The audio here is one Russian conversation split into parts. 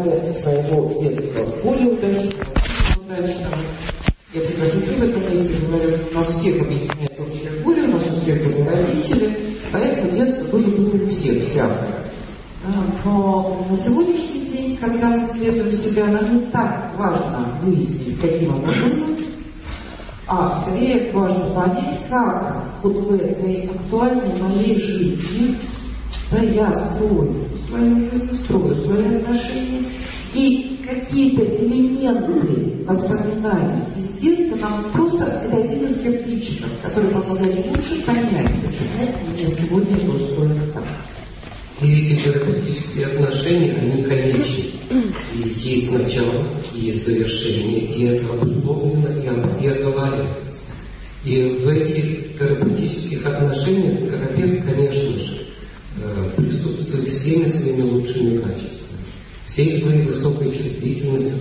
своего детства более удачного. Я всегда смотрю в этом месте, говорю, что у нас всех объединяет общее горе, у нас у всех были родители, поэтому детство тоже было у всех всякое. Но на сегодняшний день, когда мы исследуем себя, нам не так важно выяснить, каким оно было, а скорее важно понять, как вот в этой актуальной моей жизни, да, я строю свою жизнь, строю свои отношения, и какие-то элементы воспоминаний из детства нам просто это один из кирпичиков, который помогает лучше понять, почему мне сегодня это устроено так. И терапевтические отношения, они конечны. И есть начало, и есть завершение, и это обусловлено и оговаривается. И в этих терапевтических отношениях терапевт, конечно же, присутствует всеми своими лучшими качествами, всей своей высокой чувствительностью,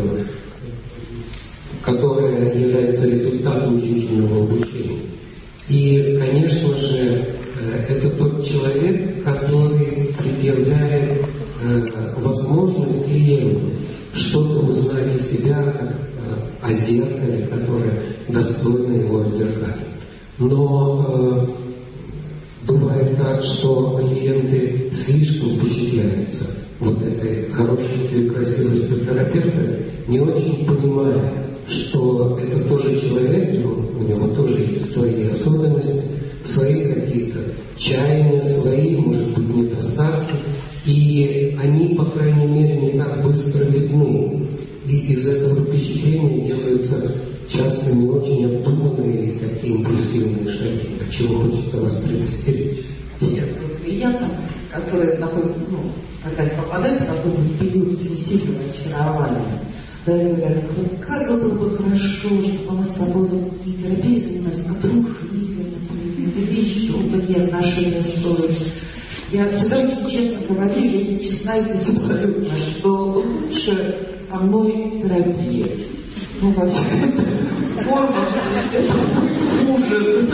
которая является результатом длительного обучения. И, конечно же, это тот человек, который предъявляет возможность клиенту что-то узнать о себя, о зеркале, которое достойно его отзеркалить. Но бывает так, что клиенты слишком впечатляются вот этой хорошестью и красивостью терапевта, не очень понимая, что это тоже человек, у него тоже есть свои особенности, свои какие-то чаяния, свои, может быть, недостатки, и они, по крайней мере, не так быстро видны. И из этого впечатления делаются часто не очень обдуманные и такие импульсивные шаги, от чего хочется вас предостеречь. Нет, клиентам, которые когда попадают в какой-нибудь период сильного очарования, да, и говорят, как было бы хорошо, чтобы мы с тобой не терапией занимались, а дружили, вещи, другие отношения строить. Я всегда очень честно говорю, я не честна здесь абсолютно, что лучше со мной терапия. Во всех формах, ужас.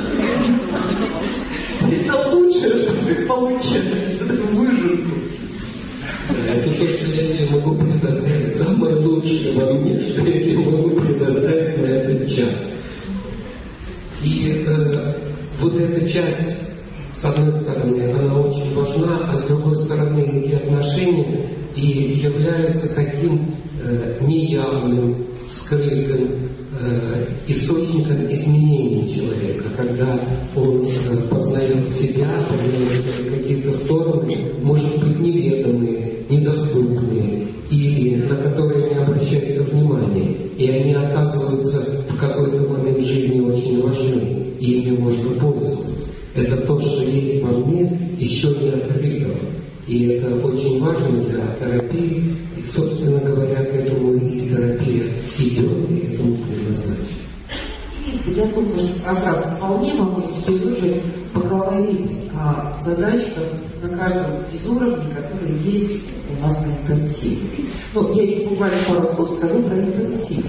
Это лучшее, что ты получаешь, эту выжимку. Это то, что я тебе могу предоставить. Самое лучшее во мне, что я тебе могу предоставить на этот час. И вот эта часть, с одной стороны, она очень важна, а с другой стороны, эти отношения и являются таким неявным, скрытым источником изменений человека, когда он познает себя, познает какие-то стороны, может быть, неведомые, недоступные, или на которые не обращается внимания, и они оказываются в какой-то момент жизни очень важны, и ими можно пользоваться. Это то, что есть во мне, еще не открытого. И это очень важно для терапии, и, собственно говоря, к этому и терапия идет, и этому предназначена. Я думаю, что как раз вполне мы можем с Сережей поговорить о задачках на каждом из уровней, которые есть у нас на интенсиве. Я еще буквально пару слов скажу про интенсив.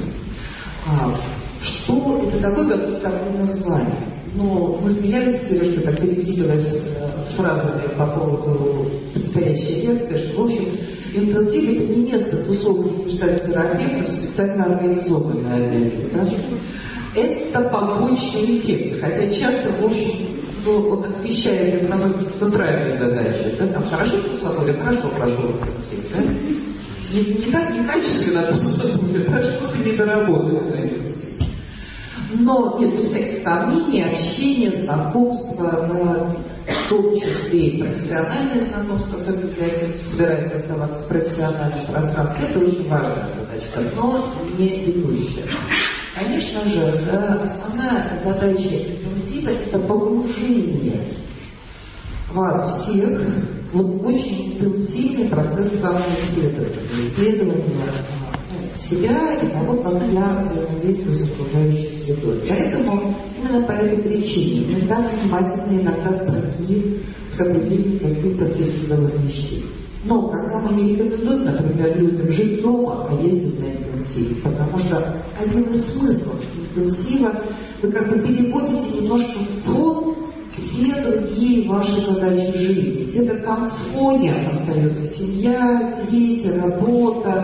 Что это такое, какое название? Мы смеялись с Сережей, так перекидываясь фразами по поводу предстоящей лекции, что, в общем, интенсив — это не место тусовки гештальт-терапевтов, специально организованное. Это побочный эффект, хотя часто, в общем, он освещает и становится центральной задачей. Да? Там хорошо тусовали, хорошо прошел интенсив. Да? Не так некачественно тусовали, а что-то недоработано. Но нет, без всяких сомнений, общение, знакомство, в том числе и профессиональное знакомство, особенно для тех, кто собирается оставаться в профессиональном пространстве, это очень важная задача, но не ведущая. Конечно же, основная задача интенсива — это погружение вас всех в очень интенсивный процесс исследования себя и того, как я взаимодействую с окружающей средой. Поэтому, именно по этой причине, иногда внимательно, иногда строгие к определению каких-то средств вещей. Но когда мы не рекомендуем, например, людям жить дома, а ездить на интенсив, потому что один из смыслов интенсива, вы как бы переводите немножко в фон все другие ваши задачи жизни. Где-то там в фоне остается семья, дети, работа,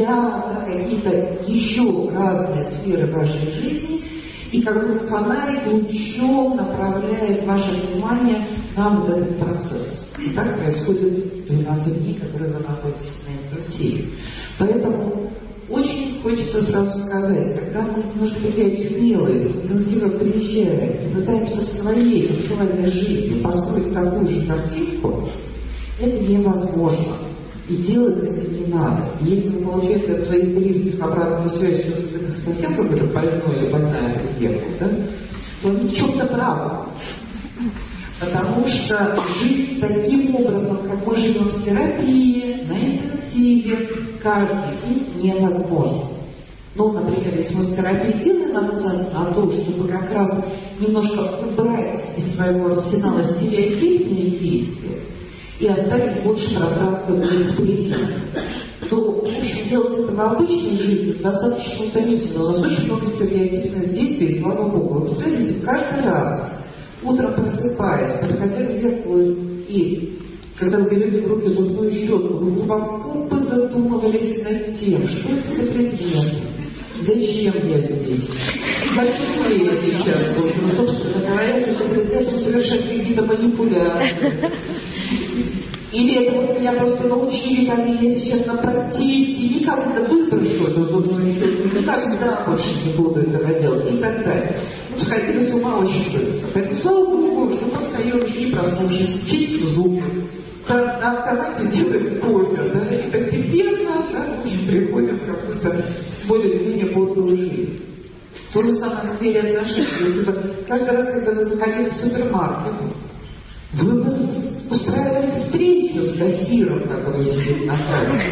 семья, какие-то еще разные сферы вашей жизни, и как бы фонарик лучом направляет ваше внимание на вот этот процесс. И так происходит 12 дней, которые вы находитесь на интенсиве. Поэтому очень хочется сразу сказать, когда мы немножко теряем смелость, интенсивно приезжаем и пытаемся своей виртуальной жизнью построить такую же картинку, это невозможно. И делать это не надо. И если вы получаете от своих близких обратную связь, что это совсем какой-то больной или больная приехал, да, то они в чем-то правы. Потому что жить таким образом, как мы живем в терапии, на интенсиве, каждый день невозможно. Ну, например, если мы в терапии делаем акцент на то, чтобы как раз немножко убрать из своего арсенала стереотипные действия и оставить больше пространства для эксперимента, то, в общем, делать это в обычной жизни достаточно утомительно. У нас очень много стереотипных действий, и слава Богу. Вы представляете, каждый раз, утром просыпаясь, подходя к зеркалу и когда вы берете в руки зубную щетку, вы глубоко бы задумывались над тем, что это за предмет, зачем я здесь, хочу ли я сейчас буду. Ну, собственно говоря, это предмет совершать какие-то манипуляции. Или это вот меня просто научили, там, и я сейчас на протесте, никогда выброшу эту зубную щетку, никогда больше не буду этого делать, и так далее. Ну, сходили с ума очень быстро. Поэтому, слава Богу, что мы встаем и проснувшись, чистим зубы, на автомате делаем кофе, да, и постепенно, да, мы приходим в какую-то более-менее бодрую жизнь. То же самое в сфере отношений. Каждый раз, когда вы заходите в супермаркет, вы устраиваете встречу с кассиром, который сидит на кассе.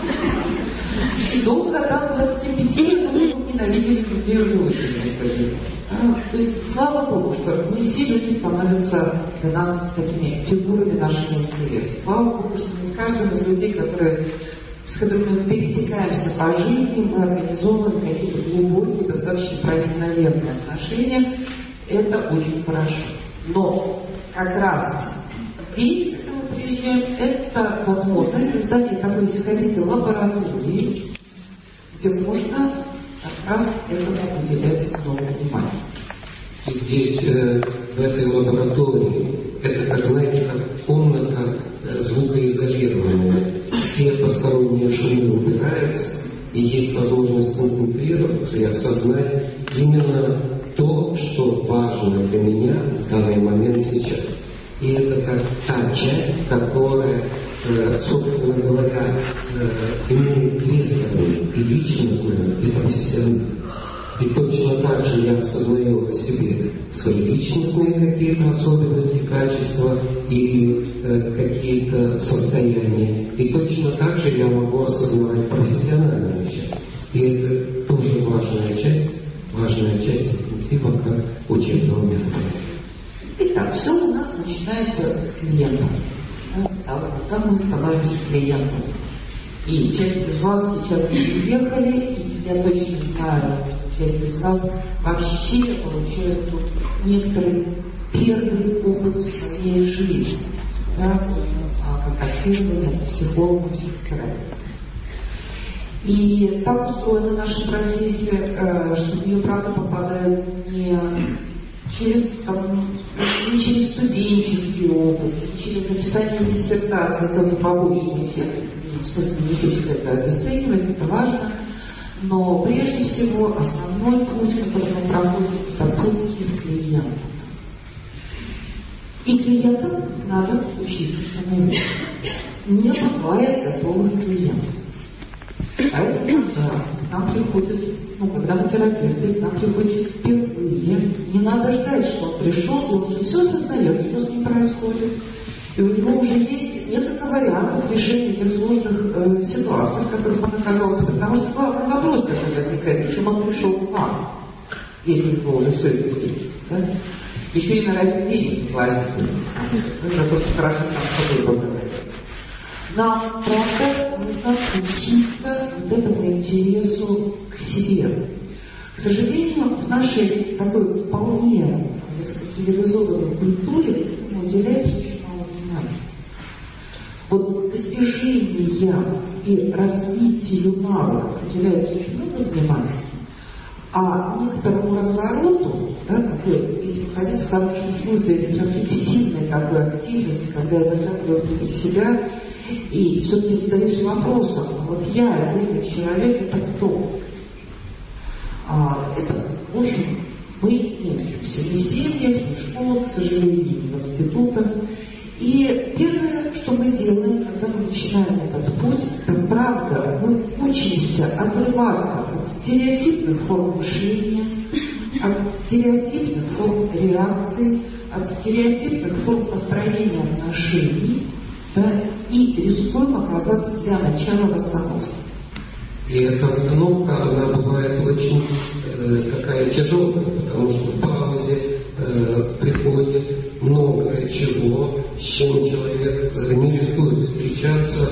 Долго там 25, но вы ненавидели людей уже очень несколько. То есть, слава Богу, что не все люди становятся для нас такими фигурами нашего интереса. Слава Богу, что мы с каждым из людей, с которыми мы пересекаемся по жизни, мы организовываем какие-то глубокие, достаточно проникновенные отношения. Это очень хорошо. Но как раз здесь, когда мы приезжаем, это возможность создания такой, если хотите, лаборатории, где можно как раз этому уделять много внимания. И здесь, в этой лаборатории, это, как знаете, как комната звукоизолированная. Все посторонние шумы убираются, и есть возможность концентрироваться и осознать именно то, что важно для меня в данный момент сейчас. И это как та часть, которая, собственно говоря, имеет две стороны, и личностную, и профессиональную. И точно так же я осознаю о себе свои личностные какие-то особенности, качества или какие-то состояния. И точно так же я могу осознавать профессиональную часть. И это тоже важная часть интенсива как учебного метода. Итак, все у нас начинается с клиента. Как мы становимся клиентом. И часть из вас сейчас приехали, и я точно знаю, часть из вас вообще получает тут некоторый первый опыт в своей жизни. Да, как исследование с психологом, психотерапевтом. И так устроена наша профессия, что в нее, правда, попадают не через студенческий опыт, не через написание диссертации, это побочный эффект. В смысле, не хочется это обесценивать, это важно. Но прежде всего основной путь, который мы проходим, это путь из клиента. И клиентам надо учиться становиться. Не бывает готовых клиентов. Поэтому, когда к нам приходит, когда мы терапевты, к нам приходит впервые, не надо ждать, что он пришел, и он уже все осознает, что с ним происходит. И у него уже есть несколько вариантов решения этих сложных ситуаций, в которых он оказался. Потому что главный вопрос, который возникает, зачем он пришел к вам, если у него уже все это есть. Да? Еще и на ради денег платить. За то, что хорошо там с собой поговорить. Нам, правда, нужно учиться вот этому интересу к себе. К сожалению, в нашей такой вполне цивилизованной культуре этому уделяется очень мало внимания. Вот достижения и развитию навыков уделяется очень много внимания, а некоторому развороту, да, такой, если входить в хорошем смысле, это репетитивная такая активность, когда я захватываю внутрь себя и все-таки задаешь вопросом, вот я, этот человек, это кто? Это, в общем, мы не учимся ни в семьях, ни в школах, к сожалению, ни в институтах. И первое, что мы делаем, когда мы начинаем этот путь, это правда, мы учимся отрываться от стереотипных форм мышления, от стереотипных форм реакции, от стереотипных форм построения отношений, да, и рискуем оказаться для начала в остановке. И эта остановка, она бывает очень такая тяжелая, потому что в паузе приходит много чего, с чем человек не рискует встречаться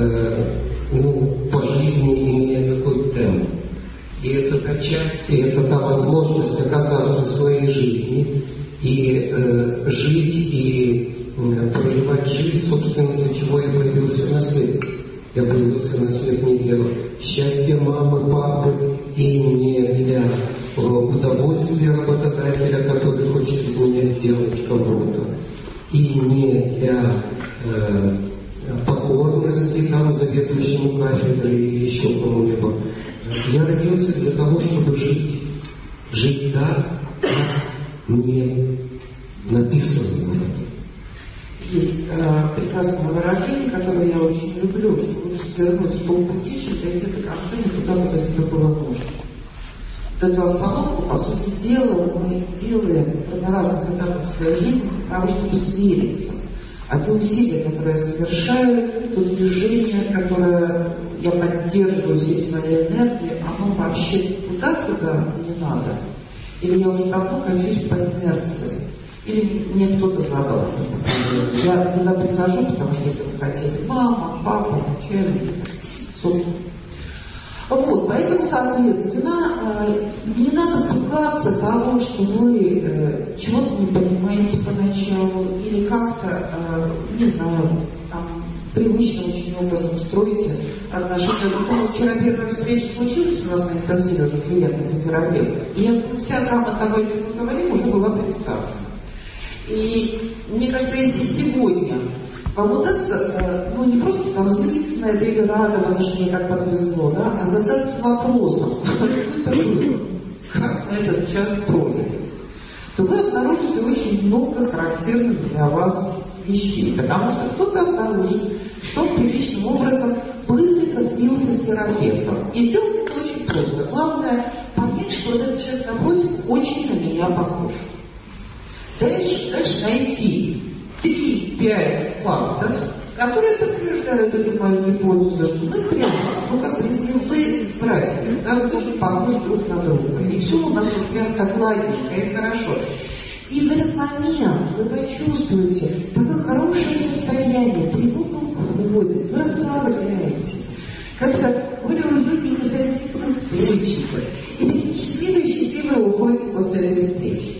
по жизни, имея какой-то темп. И это отчасти, это та возможность оказаться в своей жизни и жить, и проживать жизнь, собственно, для чего я появился на свет. Я появился на свет не для счастья мамы, папы, и не для удовольствия работодателя, который хочет из меня сделать кого-то, и не для покорности там заведующему кафедрой или еще кому-либо. Я родился для того, чтобы жить. Жить так, как мне написано. Есть прекрасное выражение, которое я очень люблю, что лучше свернуть с полпути, чем дойти до конца, не туда, куда тебе было нужно. Вот эту остановку, по сути дела, мы делаем на разных этапах своей жизни для того, чтобы свериться. А те усилия, которые я совершаю, то движение, которое я поддерживаю всей своей энергией, оно вообще туда, куда не надо. Или я уже давно качусь по инерции. Или мне кто-то задал. Я туда прихожу, потому что это хотели мама, папа, начальник, собственно. Вот, поэтому, соответственно, не надо пугаться того, что вы чего-то не понимаете поначалу, или как-то, не знаю, там, привычно очень образом строите отношения. Вчера первая встреча случилась у нас на интенсиве, уже клиентов терапевтов, и вся гамма того, о чем мы говорим, уже была представлена. И мне кажется, если сегодня вам удастся, не просто там злиться на это или радоваться, что мне так повезло, да, а задаться вопросом, как на этот час прожить, то вы обнаружите очень много характерных для вас вещей, потому что кто-то обнаружит, что он приличным образом быстренько слился с терапевтом. И сделать это очень просто. Главное понять, что этот человек напротив очень на меня похож. Дальше найти 3-5 фактов, которые подтверждают эту мою гипотезу, что мы прямо, как близнецы братья, да, мы тоже похожи друг на друга. И все у нас вот прям так ладненько и хорошо. И в этот момент вы почувствуете такое хорошее состояние, тревогу уходит, вы расслабляетесь. Как-то вы люди взаимодействуют встречи, и счастливые уходите после этой встречи.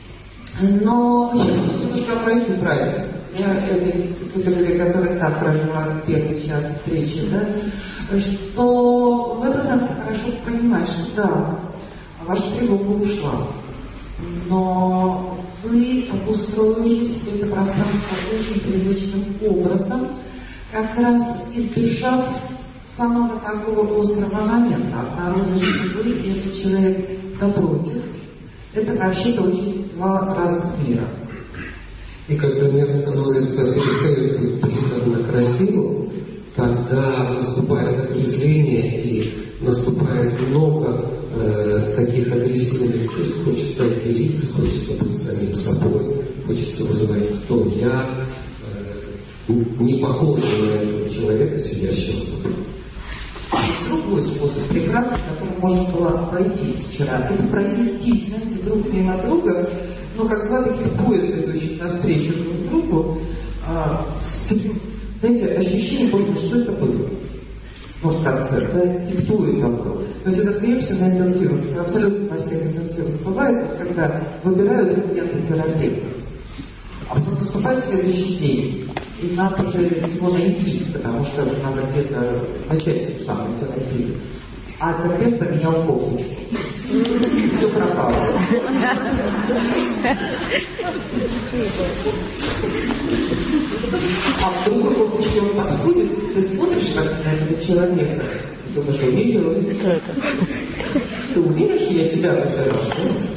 Но немножко пройти правильно. Я этой, которая так прожила первый час встречи, да, что в этот момент хорошо понимаешь, что да, ваша тревога ушла, но вы обустроили себе это пространство очень привычным образом, как раз избежав самого такого острого момента, обнаружив, что вы и этот человек напротив. Это вообще-то очень два разных мира. И когда мир становится, перестает быть приторно красивым, когда наступает отрезвление и наступает много таких агрессивных чувств, хочется делиться, хочется быть самим собой, хочется вызывать, кто я, не похож на этого человека, сидящего тут. Другой способ прекрасный, который можно было обойтись вчера, это провести, знаете, друг мимо друга, как два таких поезда, идущих навстречу друг другу, с таким, знаете, ощущением, что это было. В конце, да, и кто это был. То есть это смеемся на интенсивах, абсолютно на всех интенсивах бывает, когда выбирают клиента терапевта. А потом наступает следующий день. И надо же его найти, потому что надо где-то начать самую терапию. А терапевт поменял кофточку. Все пропало. А в другой кофточке он подходит, ты смотришь на этого человека, и думаешь, что видел? Ты уверен, что я тебя выбирал?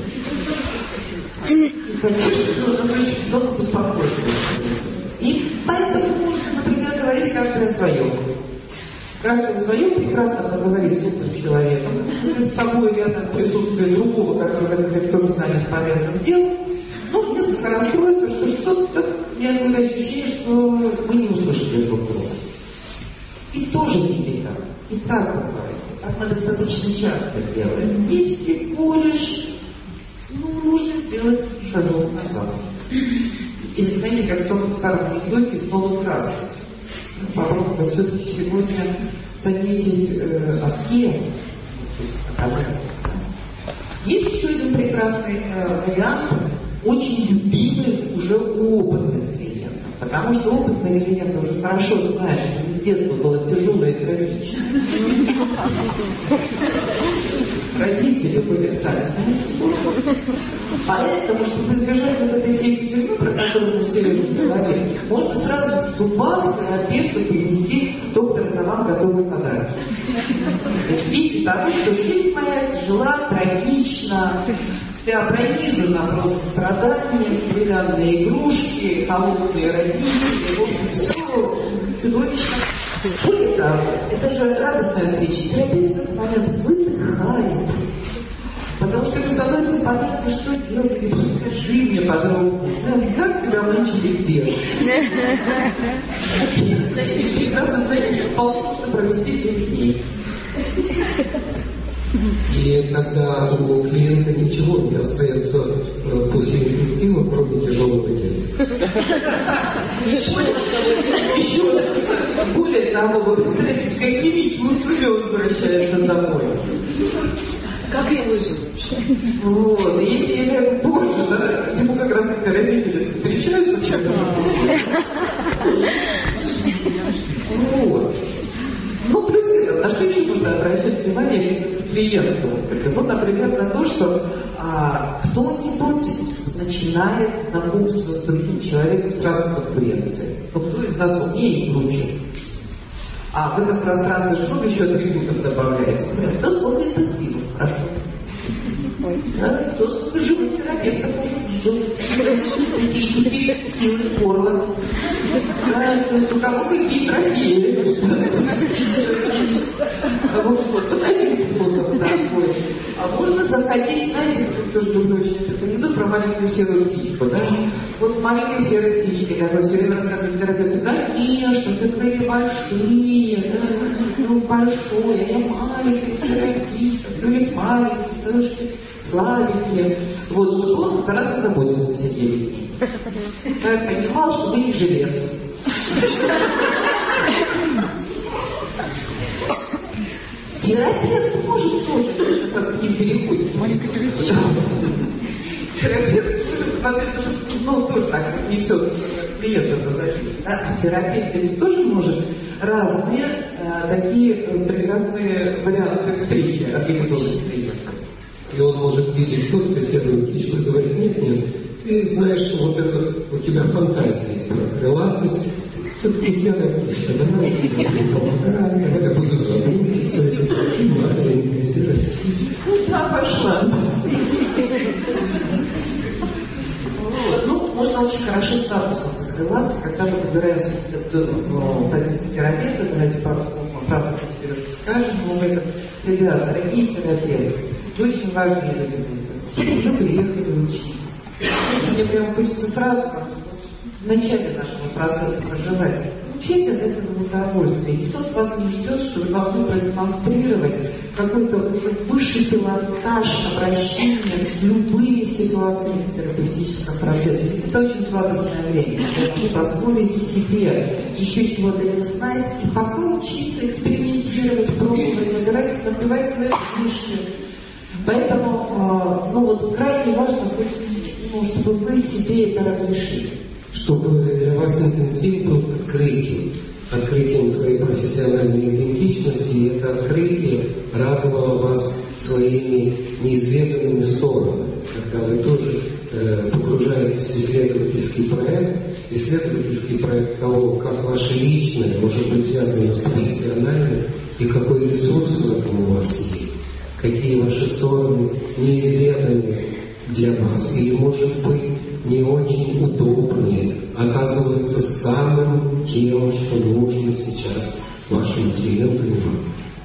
И конечно, много беспокойства. И поэтому можно, например, говорить каждый о своем. Каждый о своем прекрасно поговорить с умным человеком. Если с тобой рядом присутствие другого, который тоже занят полезным делом, ну, несколько расстроится, что что-то, я говорю, ощущение, что мы не услышали друг друга. И тоже не беда. И так бывает. Так мы достаточно часто делаем. Если споришь, ну, нужно сделать шажок назад. Или, знаете, как в том старом анекдоте, снова здравствуйте. Попробуйте все-таки сегодня заметить о кем. Есть еще один прекрасный вариант, очень любимый уже у опытных клиентов. Потому что опытные клиенты уже хорошо знают, что детство было тяжелое и трагичное. Родители были так, знаете, поэтому, чтобы избежать вот этой всей тюрьмы, про которую мы сегодня говорили, можно сразу в зубах терапевту привести доктора за вам готовый подарок. Видите, потому что жизнь моя тяжела, трагична, вся пронизана просто страданиями, деревянные игрушки, холодные родители, вот все чудовищно. Более того, это же радостная встреча. Терапевт в этот момент выдыхает. Потому что ему становится понятно, что делать. И скажи мне подробно, как тебя научили делать? Прекрасно знаете, вполне можно провести 9 дней. И тогда у клиента ничего не остается после интенсива, кроме тяжелого детства. Еще более того, вы представляете, с какими чувствами он возвращается домой. Как я выжил вообще? Вот, и позже, да, ему как раз эти родители встречаются с чем-то. Вот. Ну, плюс это, на что еще нужно обращать внимание клиенту? Вот, например, на то, что кто-нибудь начинает знакомство с другим человеком сразу конкуренции. Ну, кто из нас умнее и круче? А в этом пространстве же много еще атрибутов добавляется. Кто сколько интенсивов, хорошо. Да, кто сколько живых терапевтов и перекусил горло. Да, то есть у кого какие трофеи. Вот что-то один способ такой. А можно заходить, знаете, кто тоже люблю очень этот анекдот про маленькую серую птичку, да? Вот маленькая серая птичка, такой все время рассказывает терапевту, конечно, такие большие, да, ну большой, а я маленькая серая птичка, люди маленькие, тоже слабенькие. Вот, чтобы он старался заботиться все 9 дней. Я понимал, что вы не жилец. Терапевт может тоже как-то не переходит. Терапевт ну, тоже так, не все клиентов зависит. А терапевт ведь тоже может разные такие прекрасные варианты встречи организовывать клиентов. И он может видеть только серую птичку и говорить, нет, ты знаешь, что вот это у тебя фантазии про крылатость, все-таки серая птичка, давай я буду заботиться, маленькая серая птичка. Ну да, пошла. Ну, можно очень хорошо статусом закрываться, когда мы выбираем терапевта, давайте правда скажем, мы это, ребята, дорогие терапевты, вы очень важные люди будут. Вы приехали учиться. Мне прям хочется сразу, в начале нашего процесса проживать, получайте от этого удовольствие. Никто от вас не ждет, что вы должны продемонстрировать какой-то уже высший пилотаж обращения с любыми ситуациями в терапевтическом процессе. Это очень сладостное время. Вы позволите себе еще чего-то не знать и пока учиться, экспериментировать, пробовать, набивать свои книжки. Поэтому, ну вот крайне важно, чтобы вы себе это разрешили. чтобы для вас интенсив был открытием своей профессиональной идентичности, и это открытие радовало вас своими неизведанными сторонами, когда вы тоже погружаетесь в исследовательский проект того, как ваше личное может быть связано с профессиональным, и какой ресурс в этом у вас есть, какие ваши стороны неизведанные для вас, или, может быть, не очень удобнее оказываться самым тем, что нужно сейчас вашим клиентам.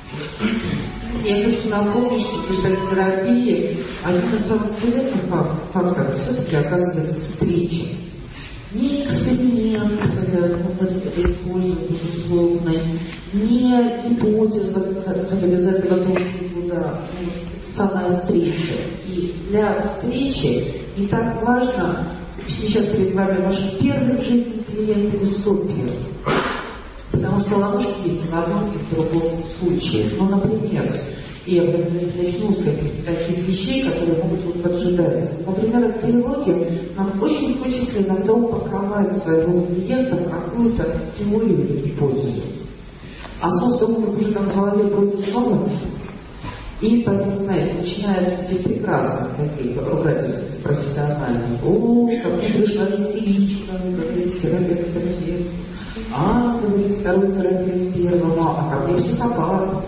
Я хочу напомнить, что в терапии один из самых интересных факторов все-таки оказывается встреча. Не эксперимент, хотя мы это используем безусловно, не гипотеза, хотя без этого тоже никуда, самая встреча. И для встречи не так важно, сейчас перед вами ваши первые в жизни клиенты или 101. Потому что ловушки есть в одном и в другом случае. Ну, например, я начну с таких вещей, которые могут вот поджидать. Например, в диалоге нам очень хочется иногда упаковать своего клиента в какую-то теорию или гипотезу. А собственно, уже там в голове бродит сон. И поэтому, знаете, начинают эти прекрасные такие ругательства профессиональные. О, ко мне пришла истеричка, говорит терапевт. Говорит, второй терапевт первого, а ко мне психопат.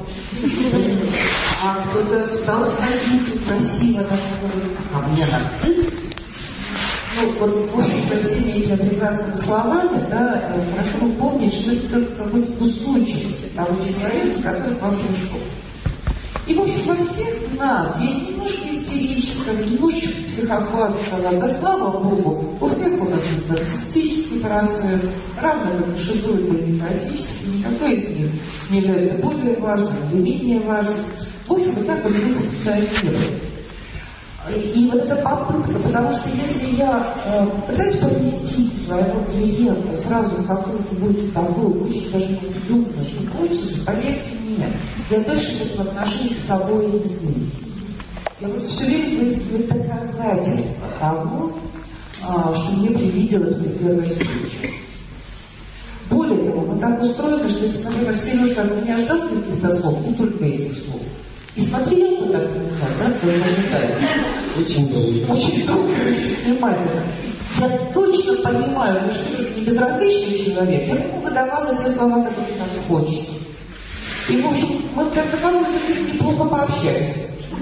А кто-то встал в позицию красиво, а мне нарцисс. Ну, вот, в общем, со всеми этими прекрасными словами, да, хорошо помнить, что это только какой-то устойчивость того человека, который к вам пришел. И, в общем, во всех нас есть немножко истерического, немножко психопатского, да слава Богу, у всех у нас есть нарциссический процесс, равно как и шизоидный и невротический, никакой из них не является более важным или менее важным. В общем, вот так вот мы функционируем. И вот эта попытка, потому что если я пытаюсь поместить своего клиента сразу в какую-то будет такую, очень даже неудобно, что хочется, поверьте мне, я дальше в этом отношении с собой и с ним. Я вот все время говорю доказательство того, что мне привиделось при первой встрече. Более того, мы так устроены, что если, например, Сережа от меня ждал каких-то слов, не только этих слов, и смотрел туда, да, что я ожидаю. Очень долго. Очень долго, очень внимательно. Я точно понимаю, что это не безразличный человек, я ему выдавала те слова, которые нам хочется. И, в общем, мы как таковой неплохо пообщались.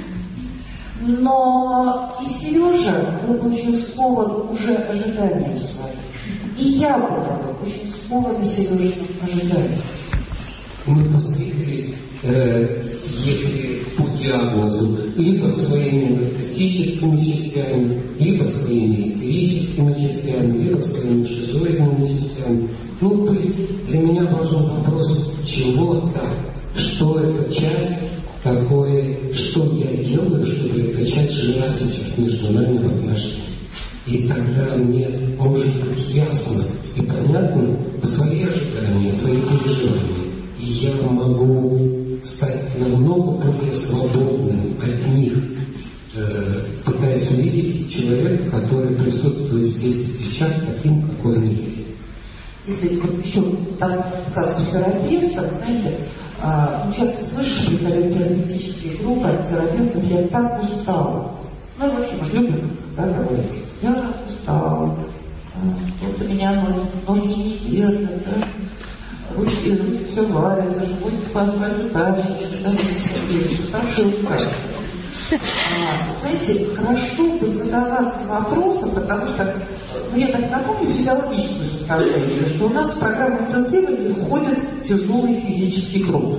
Но и Сережа был очень скован уже ожиданием своим. И я была очень скована Сережиным ожиданием. Мы встретились, если по диагнозу, либо своими нарциссическими частями, либо своими истерическими частями, либо своими шизоидными частями. Ну, то есть для меня важен вопрос чего-то, что эта часть такое, что я делаю, чтобы эта часть жила сейчас между нами в отношениях. И тогда мне может быть ясно и понятно свои ожидания, свои переживания. И я могу стать намного более свободным от них, пытаясь увидеть человека, который присутствует здесь и сейчас таким, какой он есть. Если вот еще там сказ терапевтов, знаете, часто слышишь, приходят терапевтические группы от терапевтов, я так устала. Ну, вообще, мы любим, да, говорить. Я устала. Вот у меня ноги не держат, да. Руки все варятся, животик по асфальту тащится, да, уставшие устали. Знаете, хорошо бы задаваться вопросом, потому что, я так напомню физиологическую составляющую, что у нас в программу интенсивности входит тяжелый физический труд.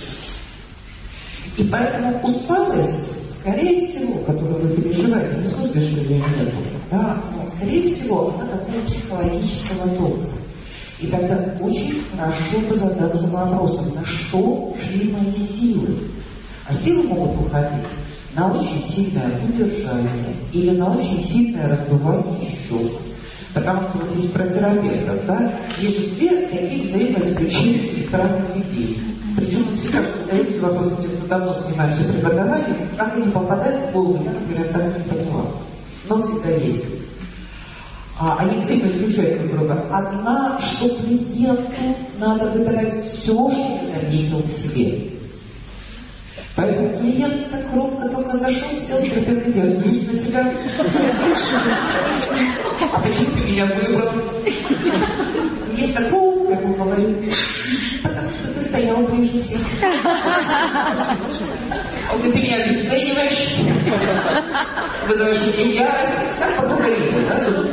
И поэтому усталость, скорее всего, которую вы переживаете, не в смысле, что ее нет, да, но, скорее всего, она такого психологического толка. И тогда очень хорошо бы задаться вопросом, на что шли мои силы. А силы могут уходить на очень сильное удержание или на очень сильное раздувание щек. Потому что вот есть про терапевтов, да, есть две такие взаимоисключающие странных идей. Причем мы всегда задаемся вопросом, те, кто давно занимается преподаванием, как они попадают в голову, я, например, так не поняла. Но всегда есть. они взаимоисключают друг друга. Одна, что клиенту надо выбирать все, что он наметил к себе. Поэтому клиент так робко только зашел, сел, терпеть, я злюсь на тебя. А почему ты меня выбрал? Клиент такого, как он говорит, потому что ты стоял ближе всех. Ты меня обесцениваешь, вызываешь мне ярость, так поговорили,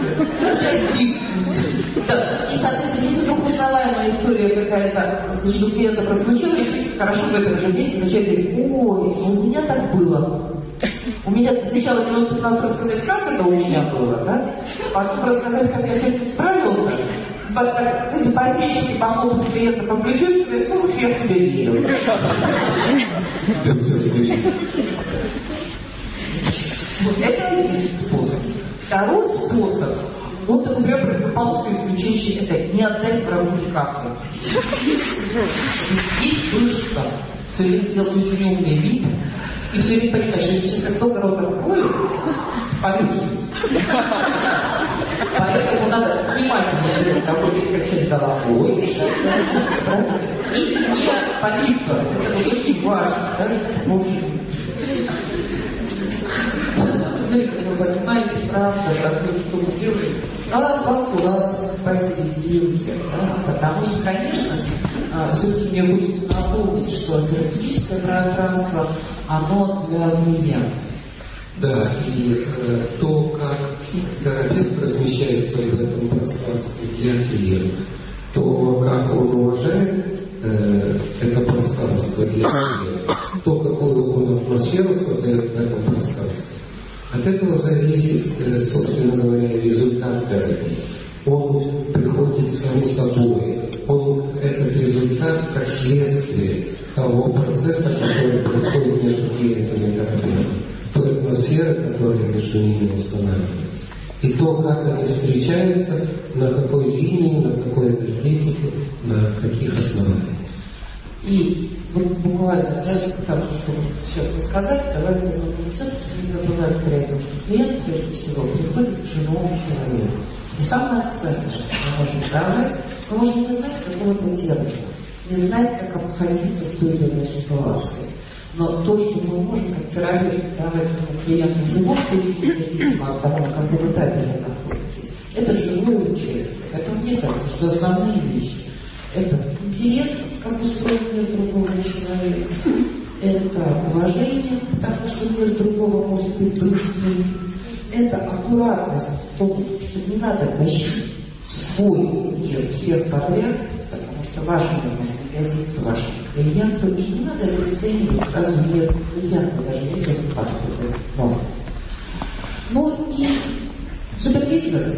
да? И, соответственно, если вдруг узнаваемая история какая-то, что клиента прозвучала, и хорошо в этом же месте начать говорить: ой, у меня так было. У меня сначала минут 15 рассказать, как это у меня было, да? Потом рассказать, как я с этим справился. Эти поотечественные похлопы с клиента по плечу, и сказать: ну, я в себе верю. Вот это один способ. Второй способ, вот, например, противоположное исключение, это не отдать врагу ни капли. Здесь слышится, все время делать очень умный вид, и все время понимаешь, что если как только рот откроет, спалюсь. Поэтому надо внимательно делать такой вид, качать головой, и не палиться. Это вот очень важно, да? В общем, вы понимаете, правда, такое, что мы делаем, аккуратно посередине, да? Потому что, конечно, все-таки мне хочется напомнить, что терапевтическое пространство, оно для меня. Да, и то, как терапевт размещается в этом пространстве для клиента, то, как он уважает это пространство для клиента, то, какую он атмосферу создает в этом пространстве. От этого зависит, собственно говоря, результат терапии. Он приходит сам собой. Этот результат как следствие того процесса, который происходит между клиентом и терапевтом. Той атмосферы, которая между ними устанавливается. И то, как они встречаются, на какой линии, на какой энергетике, на каких основаниях. И вот буквально, потому что сейчас рассказать, давайте все-таки не забывать при этом, что клиент, прежде всего, приходит к живому человеку. И самое ценное, что мы можем давать, мы можем не знать какого-то термина, не знать, как обходиться с той или иной ситуацией. Но то, что мы можем, как терапевт, давать клиенту в любом случае, независимо от того, на каком этапе вы находитесь, это живое участие. Поэтому мне кажется, что основные вещи – это интерес, как устроен мир другого человека, это уважение, потому что мир другого может быть другим, это аккуратность в том, что не надо тащить свой мир всех подряд, потому что ваш мир может годится вашему клиенту, и не надо обесценивать сразу мир клиента, даже если он подходит к вам. Ну и супервизор.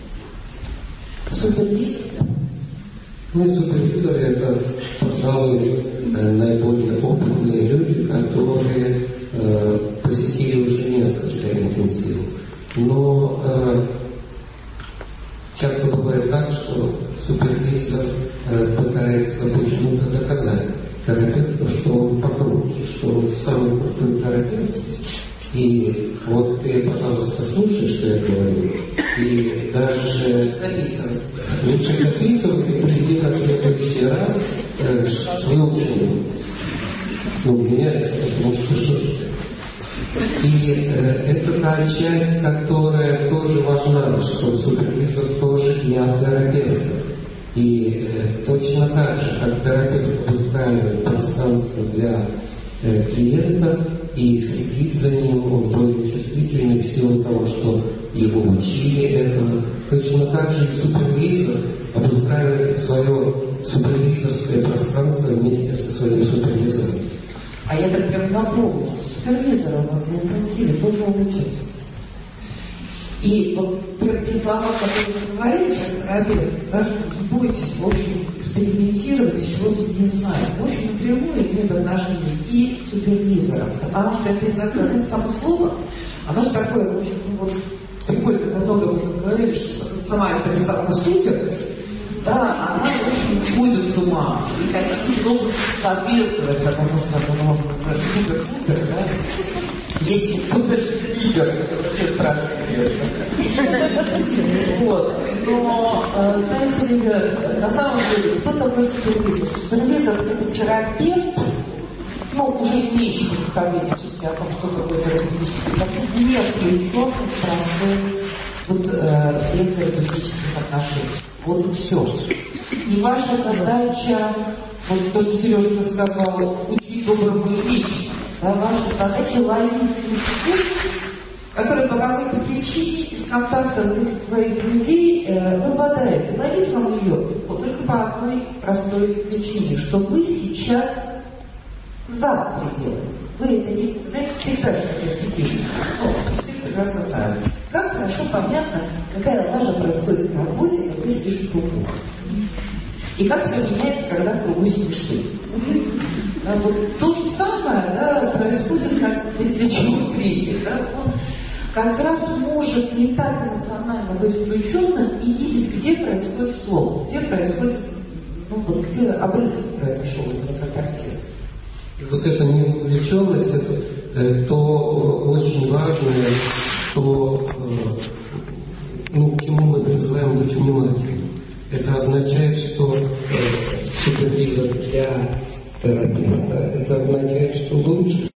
Ну, супервизоры — это, пожалуй, наиболее опытные люди, которые посетили уже несколько интенсивов. Но часто бывает так, что супервизор пытается почему-то доказать терапевту, что он покруче, что он самый крутой терапевт. И вот ты, пожалуйста, слушай, что я говорю, и даже записывай. Лучше записывай и приди на следующий раз с выученным. Меняется, потому что что. И это та часть, которая тоже важна, что супервизор тоже для терапевта. И точно так же, как терапевт устраивает пространство для клиента и следит за ним, он более чувствительный в силу того, что его учили этому. Точно так же и супервизор обустраивает свое супервизорское пространство вместе со своим супервизором. А я так прям напомню, супервизор у нас на интенсиве тоже учится. И вот те слова, которые вы говорите, терапевт, да, не бойтесь, в общем, экспериментировать, еще не знаю. В общем, напрямую имеет отношение и к супервизорам, потому что это иногда само слово, оно же такое, в общем, вот, прикольно, много уже говорили, что сама эта приставка супер, да, она, в общем, будет с ума. И, конечно, должен соответствовать, потому что супер-пупер, да, есть супер Триггер, это вообще страшный триггер. Вот. Но, знаете ли, на самом деле, кто такой супервизор? Супервизор — это терапевт, ну, уже имеющий представление о том, что такое терапевтический подход, не включенный в процесс терапевтических отношений. Вот и все. И ваша задача, вот то, что Сережа сказал, учить доброму и лично. Да, ваша задача ловить людей, которые по какой-то причине из контакта этих своих людей выпадают. Ловить вам ее вот только по одной простой причине, что вы сейчас за пределом. Вы это не знаете, специально перспективно. Но все прекрасно знают. Как хорошо понятно, какая лажа происходит на работе, когда вы сидишь в кругу. И как все меняется, когда в кругу сидишь ты. Вот то же самое, да, происходит как для чего третье. Да? Он как раз может не так эмоционально быть включенным и видеть, где происходит слово, где происходит, ну вот где обрыв произошел, эта картина. И вот эта неувлеченность, это то очень важное, что, ну, к чему мы призываем быть внимательным. Это означает, что супервизор для терапевта, это означает, что лучше